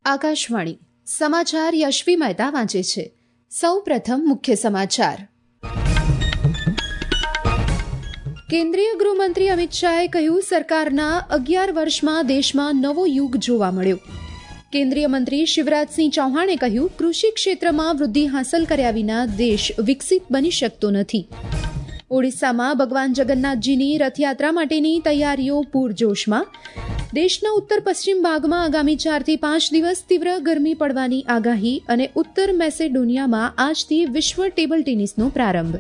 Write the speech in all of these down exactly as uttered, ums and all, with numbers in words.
આકાશવાણી સમાચાર યશવી મહેતા વાંચે છે. સૌ પ્રથમ મુખ્ય સમાચાર. કેન્દ્રીય ગૃહમંત્રી અમિત શાહે કહ્યું, સરકારના અગિયાર વર્ષમાં દેશમાં નવો યુગ જોવા મળ્યો. કેન્દ્રીય મંત્રી શિવરાજસિંહ ચૌહાણે કહ્યું, કૃષિ ક્ષેત્રમાં વૃદ્ધિ હાંસલ કર્યા વિના દેશ વિકસિત બની શકતો નથી. ઓડિશામાં ભગવાન જગન્નાથજીની રથયાત્રા માટેની તૈયારીઓ પૂરજોશમાં. દેશના ઉત્તર પશ્ચિમ ભાગમાં આગામી ચારથી પાંચ દિવસ તીવ્ર ગરમી પડવાની આગાહી અને ઉત્તર મેસેડોનિયામાં આજથી વિશ્વ ટેબલ ટેનિસનો પ્રારંભ.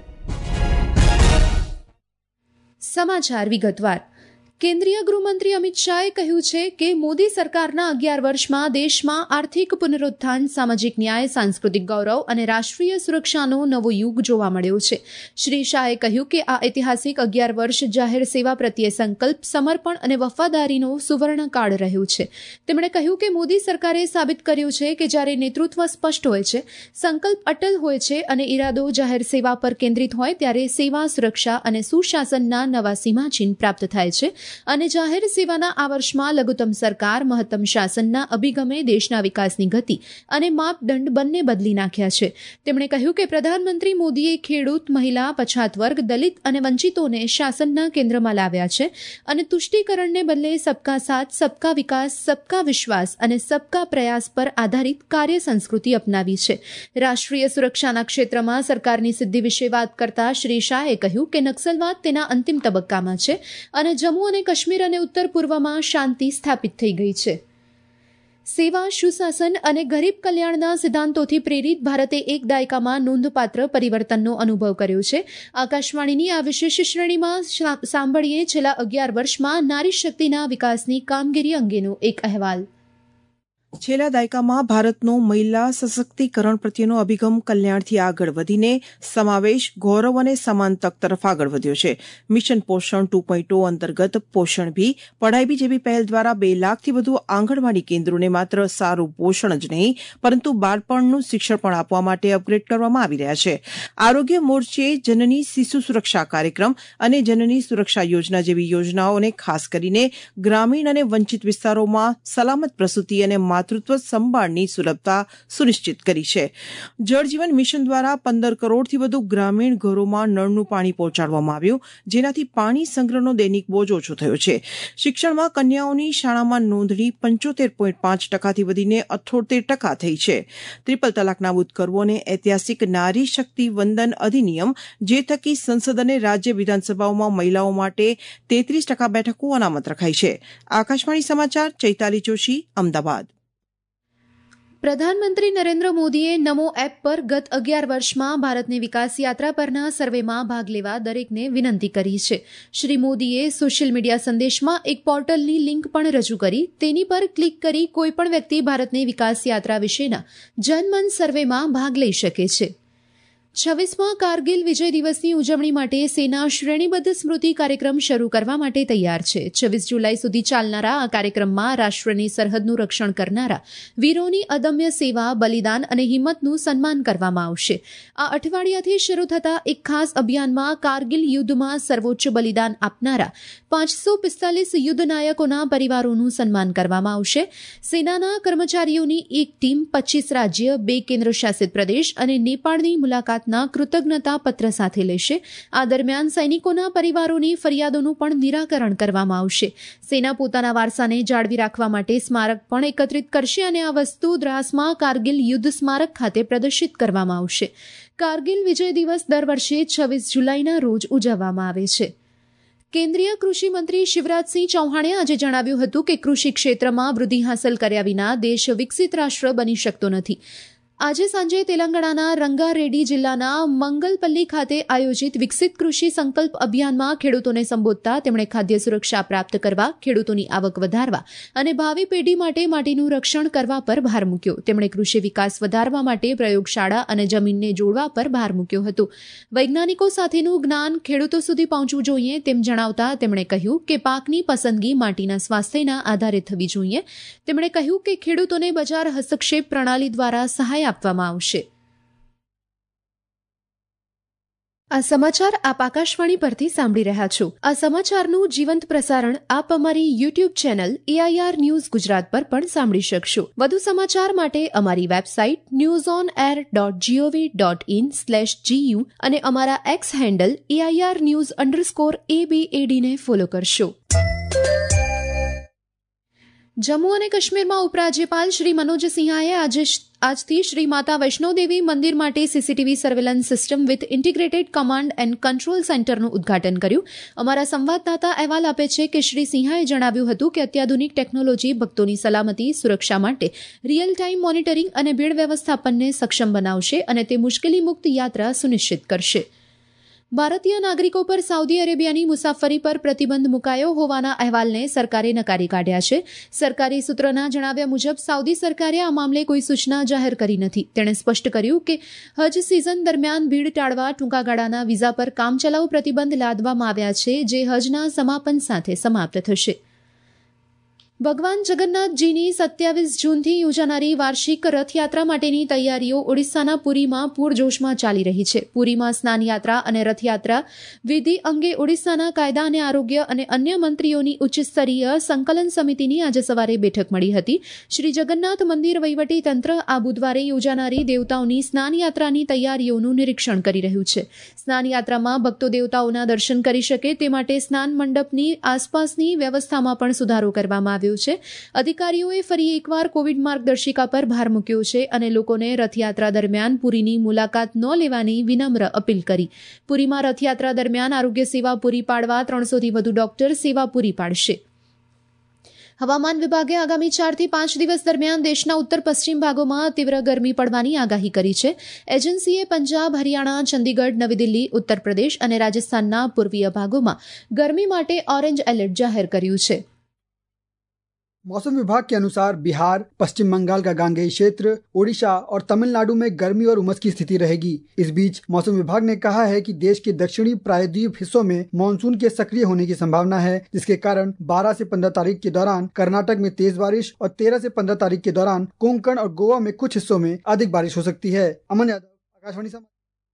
સમાચાર વિગતવાર. કેન્દ્રીય ગૃહમંત્રી અમિત શાહે કહ્યું છે કે મોદી સરકારના અગિયાર વર્ષમાં દેશમાં આર્થિક પુનરુત્થાન, સામાજિક ન્યાય, સાંસ્કૃતિક ગૌરવ અને રાષ્ટ્રીય સુરક્ષાનો નવો યુગ જોવા મળ્યો છે. શ્રી શાહે કહ્યું કે આ ઐતિહાસિક અગિયાર વર્ષ જાહેર સેવા પ્રત્યે સંકલ્પ, સમર્પણ અને વફાદારીનો સુવર્ણકાળ રહ્યું છે. તેમણે કહ્યું કે મોદી સરકારે સાબિત કર્યું છે કે જ્યારે નેતૃત્વ સ્પષ્ટ હોય છે, સંકલ્પ અટલ હોય છે અને ઇરાદો જાહેર સેવા પર કેન્દ્રિત હોય ત્યારે સેવા, સુરક્ષા અને સુશાસનના નવા સીમાચિહ્ન પ્રાપ્ત થાય છે. અને જાહેર સેવાના આ વર્ષમાં લઘુત્તમ સરકાર, મહત્તમ શાસનના અભિગમે દેશના વિકાસની ગતિ અને માપદંડ બંને બદલી નાખ્યા છે. તેમણે કહ્યું કે પ્રધાનમંત્રી મોદીએ ખેડૂત, મહિલા, પછાત વર્ગ, દલિત અને વંચિતોને શાસનના કેન્દ્રમાં લાવ્યા છે અને તુષ્ટીકરણને બદલે સબકા સાથ, સબકા વિકાસ, સબકા વિશ્વાસ અને સબકા પ્રયાસ પર આધારિત કાર્ય સંસ્કૃતિ અપનાવી છે. રાષ્ટ્રીય સુરક્ષાના ક્ષેત્રમાં સરકારની સિદ્ધિ વિશે વાત કરતા શ્રી શાહે કહ્યું કે નક્સલવાદ તેના અંતિમ તબક્કામાં છે અને જમ્મુ અને કાશ્મીર અને ઉત્તર પૂર્વમાં શાંતિ સ્થાપિત થઈ ગઈ છે. સેવા, સુશાસન અને ગરીબ કલ્યાણના સિદ્ધાંતોથી પ્રેરિત ભારતે એક દાયકામાં નોંધપાત્ર પરિવર્તનનો અનુભવ કર્યો છે. આકાશવાણીની આ વિશેષ શ્રેણીમાં સાંભળીએ છેલ્લા અગિયાર વર્ષમાં નારી શક્તિના વિકાસની કામગીરી અંગેનો એક અહેવાલ. છેલ્લા દાયકામાં ભારતનો મહિલા સશક્તિકરણ પ્રત્યેનો અભિગમ કલ્યાણથી આગળ વધીને સમાવેશ, ગૌરવ અને સમાન તક તરફ આગળ વધ્યો છે. મિશન પોષણ ટુ પોઈન્ટ ઓ અંતર્ગત પોષણ ભી, પઢાઈ ભી જેવી પહેલ દ્વારા બે લાખથી વધુ આંગણવાડી કેન્દ્રોને માત્ર સારું પોષણ જ નહીં પરંતુ બાળપણનું શિક્ષણ પણ આપવા માટે અપગ્રેડ કરવામાં આવી રહ્યા છે. આરોગ્ય મોરચે જનની શિશુ સુરક્ષા કાર્યક્રમ અને જનની સુરક્ષા યોજના જેવી યોજનાઓને ખાસ કરીને ગ્રામીણ અને વંચિત વિસ્તારોમાં સલામત પ્રસૂતિ અને માતૃત્વ સંભાળની સુલભતા સુનિશ્ચિત કરી છે. જળ જીવન મિશન દ્વારા પંદર કરોડથી વધુ ગ્રામીણ ઘરોમાં નળનું પાણી પહોંચાડવામાં આવ્યું, જેનાથી પાણી સંગ્રહનો દૈનિક બોજ ઓછો થયો છે. શિક્ષણમાં કન્યાઓની શાળામાં નોંધણી પંચોતેર પોઈન્ટ પાંચ ટકાથી વધીને અઠ્યોતેર ટકા થઈ છે. ત્રિપલ તલાક નાબૂદ કરવો અને ઐતિહાસિક નારી શક્તિ વંદન અધિનિયમ, જે થકી સંસદ અને રાજ્ય વિધાનસભાઓમાં મહિલાઓ માટે તેત્રીસ ટકા બેઠકો અનામત રખાઈ છે. આકાશવાણી સમાચાર, ચૈતાલી જોશી, અમદાવાદ. પ્રધાનમંત્રી નરેન્દ્ર મોદીએ નમો એપ પર ગત અગિયાર વર્ષમાં ભારતની વિકાસ યાત્રા પરના સર્વેમાં ભાગ લેવા દરેકને વિનંતી કરી છે. શ્રી મોદીએ સોશિયલ મીડિયા સંદેશમાં એક પોર્ટલની લિંક પણ રજૂ કરી. તેની પર ક્લિક કરી કોઈપણ વ્યક્તિ ભારતની વિકાસ યાત્રા વિશેના જનમન સર્વેમાં ભાગ લઈ શકે છે. છવ્વીસમા કારગિલ વિજય દિવસની ઉજવણી માટે સેના શ્રેણીબદ્ધ સ્મૃતિ કાર્યક્રમ શરૂ કરવા માટે તૈયાર છે. છવ્વીસ જુલાઈ સુધી ચાલનારા આ કાર્યક્રમમાં રાષ્ટ્રની સરહદનું રક્ષણ કરનારા વીરોની અદમ્ય સેવા, બલિદાન અને હિંમતનું સન્માન કરવામાં આવશે. આ અઠવાડિયાથી શરૂ થતા એક ખાસ અભિયાનમાં કારગિલ યુદ્ધમાં સર્વોચ્ચ બલિદાન આપનારા પાંચસો પિસ્તાલીસ યુદ્ધ નાયકોના પરિવારોનું સન્માન કરવામાં આવશે. સેનાના કર્મચારીઓની એક ટીમ પચીસ રાજ્ય, બે કેન્દ્રશાસિત પ્રદેશ અને નેપાળની મુલાકાત ના કૃતજ્ઞતા પત્ર સાથે લેશે. આ દરમિયાન સૈનિકોના પરિવારોની ફરિયાદોનું પણ નિરાકરણ કરવામાં આવશે. સેના પોતાના વારસાને જાળવી રાખવા માટે સ્મારક પણ એકત્રિત કરશે અને આ વસ્તુ દ્રાસમાં કારગિલ યુદ્ધ સ્મારક ખાતે પ્રદર્શિત કરવામાં આવશે. કારગિલ વિજય દિવસ દર વર્ષે છવ્વીસ જુલાઈના રોજ ઉજવવામાં આવે છે. કેન્દ્રીય કૃષિ મંત્રી શિવરાજસિંહ ચૌહાણે આજે જણાવ્યું હતું કે કૃષિ ક્ષેત્રમાં વૃદ્ધિ હાંસલ કર્યા વિના દેશ વિકસિત રાષ્ટ્ર બની શકતો નથી. આજે સાંજે તેલંગાણાના રંગારેડ્ડી જિલ્લાના મંગલપલ્લી ખાતે આયોજિત વિકસિત કૃષિ સંકલ્પ અભિયાનમાં ખેડૂતોને સંબોધતા તેમણે ખાદ્ય સુરક્ષા પ્રાપ્ત કરવા, ખેડૂતોની આવક વધારવા અને ભાવિ પેઢી માટે માટીનું રક્ષણ કરવા પર ભાર મૂક્યો. તેમણે કૃષિ વિકાસ વધારવા માટે પ્રયોગશાળા અને જમીનને જોડવા પર ભાર મૂક્યો હતો. વૈજ્ઞાનિકો સાથેનું જ્ઞાન ખેડૂતો સુધી પહોંચવું જોઈએ તેમ જણાવતા તેમણે કહ્યું કે પાકની પસંદગી માટીના સ્વાસ્થ્યના આધારે થવી જોઈએ. તેમણે કહ્યું કે ખેડૂતોને બજાર હસ્તક્ષેપ પ્રણાલી દ્વારા સહાય આપવામાં આવશે. આ સમાચાર આપ આકાશવાણી પરથી સાંભળી રહ્યા છો. આ સમાચારનું જીવંત પ્રસારણ આપ અમારી YouTube channel AIR news Gujarat પર પણ સાંભળી શકશો. વધુ સમાચાર માટે અમારી website news on air dot GOV dot in slash GU અને અમારા X handle AIR news underscore એબીએડીને ફોલો કરશો. જમ્મુ અને કાશ્મીરમાં ઉપરાજ્યપાલ શ્રી મનોજ સિંહાએ આજે આજથી શ્રી માતા વૈષ્ણોદેવી મંદિર માટે CCTV surveillance system with integrated command and control સેન્ટરનું ઉદઘાટન કર્યું. અમારા સંવાદદાતા અહેવાલ આપે છે કે શ્રી સિંહાએ જણાવ્યું હતું કે અત્યાધુનિક ટેકનોલોજી ભક્તોની સલામતી સુરક્ષા માટે રિયલ ટાઇમ મોનિટરિંગ અને ભીડ વ્યવસ્થાપનને સક્ષમ બનાવશે અને તે મુશ્કેલી મુક્ત યાત્રા સુનિશ્ચિત કરશે. ભારતીય નાગરિકો પર સાઉદી અરેબિયાની મુસાફરી પર પ્રતિબંધ મુકાયો હોવાના અહેવાલને સરકારે નકારી કાઢ્યા છે. સરકારી સૂત્રોના જણાવ્યા મુજબ સાઉદી સરકારે આ મામલે કોઈ સૂચના જાહેર કરી નથી. તેણે સ્પષ્ટ કર્યું કે હજ સિઝન દરમિયાન ભીડ ટાળવા ટૂંકા ગાળાના વિઝા પર કામચલાઉ પ્રતિબંધ લાદવામાં આવ્યા છે, જે હજના સમાપન સાથે સમાપ્ત થશે. ભગવાન જગન્નાથજીની સત્યાવીસ જૂનથી યોજાનારી વાર્ષિક રથયાત્રા માટેની તૈયારીઓ ઓડિશાના પુરીમાં પૂરજોશમાં ચાલી રહી છે. પુરીમાં સ્નાનયાત્રા અને રથયાત્રા વિધિ અંગે ઓડિશાના કાયદા અને આરોગ્ય અને અન્ય મંત્રીઓની ઉચ્ચસ્તરીય સંકલન સમિતિની આજે સવારે બેઠક મળી હતી. શ્રી જગન્નાથ મંદિર વહીવટી તંત્ર આ બુધવારે યોજાનારી દેવતાઓની સ્નાનયાત્રાની તૈયારીઓનું નિરીક્ષણ કરી રહ્યું છે. સ્નાનયાત્રામાં ભક્તો દેવતાઓના દર્શન કરી શકે તે માટે સ્નાન મંડપની આસપાસની વ્યવસ્થામાં પણ સુધારો કરવામાં આવ્યો છે. અધિકારીઓએ ફરી એકવાર કોવિડ માર્ગદર્શિકા પર ભાર મૂક્યો છે અને લોકોને રથયાત્રા દરમિયાન પુરીની મુલાકાત ન લેવાની વિનમ્ર અપીલ કરી. પુરીમાં રથયાત્રા દરમિયાન આરોગ્ય સેવા પૂરી પાડવા ત્રણસોથી વધુ ડોક્ટર સેવા પૂરી પાડશે. હવામાન વિભાગે આગામી ચારથી પાંચ દિવસ દરમિયાન દેશના ઉત્તર પશ્ચિમ ભાગોમાં તીવ્ર ગરમી પડવાની આગાહી કરી છે. એજન્સીએ પંજાબ, હરિયાણા, ચંદીગઢ, નવી દિલ્હી, ઉત્તર પ્રદેશ અને રાજસ્થાનના પૂર્વીય ભાગોમાં ગરમી માટે ઓરેન્જ એલર્ટ જાહેર કર્યું છે. मौसम विभाग के अनुसार बिहार, पश्चिम बंगाल का गांगेय क्षेत्र, ओडिशा और तमिलनाडु में गर्मी और उमस की स्थिति रहेगी. इस बीच मौसम विभाग ने कहा है कि देश के दक्षिणी प्रायद्वीप हिस्सों में मानसून के सक्रिय होने की संभावना है, जिसके कारण बारह से पंद्रह तारीख के दौरान कर्नाटक में तेज बारिश और तेरह से पंद्रह तारीख के दौरान कोंकण और गोवा में कुछ हिस्सों में अधिक बारिश हो सकती है. अमन यादव, आकाशवाणी समाचार.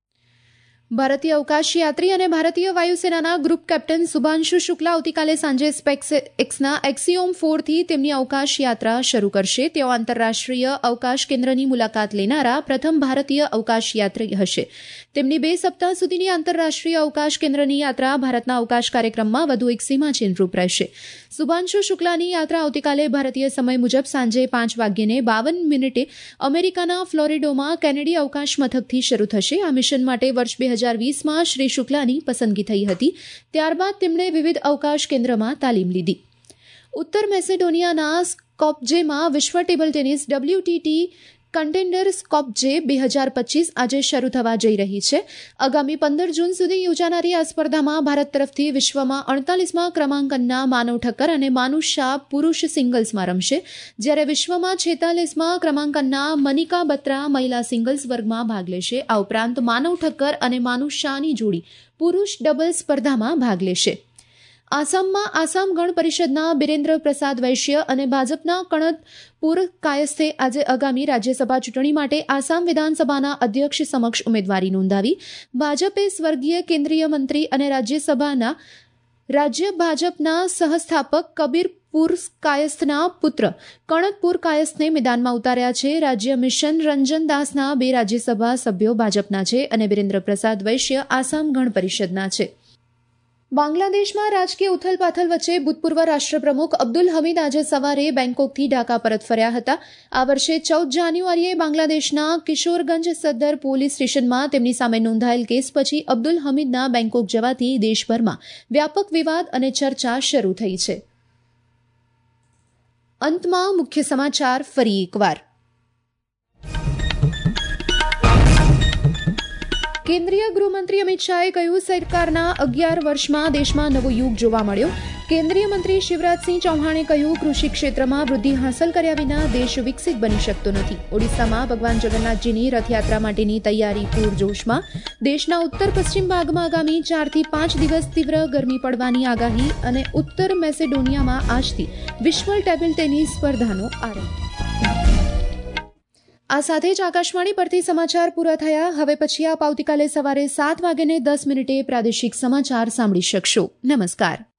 ભારતીય અવકાશ યાત્રી અને ભારતીય વાયુસેનાના ગ્રુપ કેપ્ટન શુભાંશુ શુક્લા આવતીકાલે સાંજે સ્પેસ એક્સના એક્સિયોમ ફોરથી તેમની અવકાશ યાત્રા શરૂ કરશે. તેઓ આંતરરાષ્ટ્રીય અવકાશ કેન્દ્રની મુલાકાત લેનારા પ્રથમ ભારતીય અવકાશ યાત્રી હશે. તેમની બે સપ્તાહ સુધીની આંતરરાષ્ટ્રીય અવકાશ કેન્દ્રની યાત્રા ભારતના અવકાશ કાર્યક્રમમાં વધુ એક સીમાચિહ્નરૂપ રહેશે. શુભાંશુ શુક્લાની યાત્રા આવતીકાલે ભારતીય સમય મુજબ સાંજે પાંચ વાગ્યે બાવન મિનિટે અમેરિકાના ફ્લોરિડોમાં કેનેડી અવકાશ મથકથી શરૂ થશે. આ મિશન માટે વર્ષ બે હજાર વીસમાં શ્રી શુક્લાની પસંદગી થઈ હતી. ત્યારબાદ તેમણે વિવિધ અવકાશ કેન્દ્રમાં તાલીમ લીધી. ઉત્તર મેસેડોનિયાના સ્કોપ્જેમાં વિશ્વ table tennis WTT contender Skopje બે હજાર પચીસ આજે શરૂ થવા જઈ રહી છે. આગામી પંદર જૂન સુધી યોજાનારી આ સ્પર્ધામાં ભારત તરફથી વિશ્વમાં અડતાલીસમા ક્રમાંકનના માનવ ઠક્કર અને માનુષ શાહ પુરુષ સિંગલ્સમાં રમશે, જ્યારે વિશ્વમાં છેતાલીસમા ક્રમાંકનના મનિકા બત્રા મહિલા સિંગલ્સ વર્ગમાં ભાગ લેશે. આ ઉપરાંત માનવ ઠક્કર અને માનુષ શાહની જોડી પુરુષ ડબલ્સ સ્પર્ધામાં ભાગ લેશે. આસામમાં આસામ ગણ પરિષદના બિરેન્દ્ર પ્રસાદ વૈશ્ય અને ભાજપના કણદપુર કાયસ્થે આજે આગામી રાજ્યસભા ચૂંટણી માટે આસામ વિધાનસભાના અધ્યક્ષ સમક્ષ ઉમેદવારી નોંધાવી. ભાજપે સ્વર્ગીય કેન્દ્રીય મંત્રી અને રાજ્યસભાના રાજ્ય ભાજપના સહસ્થાપક કબીરપુર કાયસ્થના પુત્ર કણદપુર કાયસ્થને મેદાનમાં ઉતાર્યા છે. રાજ્ય મિશન રંજન દાસના બે રાજ્યસભા સભ્યો ભાજપના છે અને બિરેન્દ્ર પ્રસાદ વૈશ્ય આસામ ગણ પરિષદના છે. બાંગ્લાદેશમાં રાજકીય ઉથલપાથલ વચ્ચે ભૂતપૂર્વ રાષ્ટ્રપ્રમુખ અબ્દુલ હમીદ આજે સવારે બેંકોકથી ઢાકા પરત ફર્યા હતા. આ વર્ષે ચૌદ જાન્યુઆરીએ બાંગ્લાદેશના કિશોરગંજ સદર પોલીસ સ્ટેશનમાં તેમની સામે નોંધાયેલ કેસ પછી અબ્દુલ હમીદના બેંકોક જવાથી દેશભરમાં વ્યાપક વિવાદ અને ચર્ચા શરૂ થઈ છે. અંતમાં મુખ્ય સમાચાર ફરી એકવાર. કેન્દ્રીય ગૃહમંત્રી અમિત શાહે કહ્યું, સરકારના અગિયાર વર્ષમાં દેશમાં નવો યુગ જોવા મળ્યો. કેન્દ્રીય મંત્રી શિવરાજસિંહ ચૌહાણે કહ્યું, કૃષિ ક્ષેત્રમાં વૃદ્ધિ હાંસલ કર્યા વિના દેશ વિકસિત બની શકતો નથી. ઓડિશામાં ભગવાન જગન્નાથજીની રથયાત્રા માટેની તૈયારી પૂરજોશમાં. દેશના ઉત્તર પશ્ચિમ ભાગમાં આગામી ચારથી પાંચ દિવસ તીવ્ર ગરમી પડવાની આગાહી. અને ઉત્તર મેસેડોનિયામાં આજથી વિશ્વ ટેબલ ટેનિસ સ્પર્ધાનો આરંભ. આ સાથે જ આકાશવાણી પરથી સમાચાર પૂરા થયા. હવે પછી આપ આવતીકાલે સવારે સાત વાગ્યે દસ મિનિટે પ્રાદેશિક સમાચાર સાંભળી શકશો. નમસ્કાર.